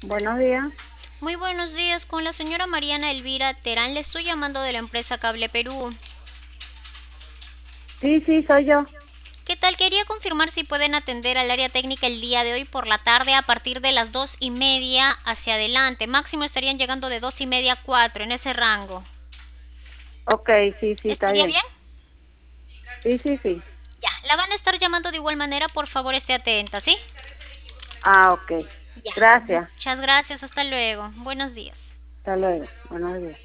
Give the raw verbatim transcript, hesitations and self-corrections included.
Buenos días. Muy buenos días, con la señora Mariana Elvira Terán. Le estoy llamando de la empresa Cable Perú. Sí, sí, soy yo. ¿Qué tal? Quería confirmar si pueden atender al área técnica el día de hoy por la tarde a partir de las dos y media hacia adelante. Máximo estarían llegando de dos y media a cuatro, en ese rango. Ok, sí, sí, está ¿Estaría bien. bien? Sí, sí, sí. Ya, la van a estar llamando de igual manera, por favor esté atenta, ¿sí? Ah, ok. Ya. Gracias. Muchas gracias, hasta luego. Buenos días. Hasta luego. Buenos días.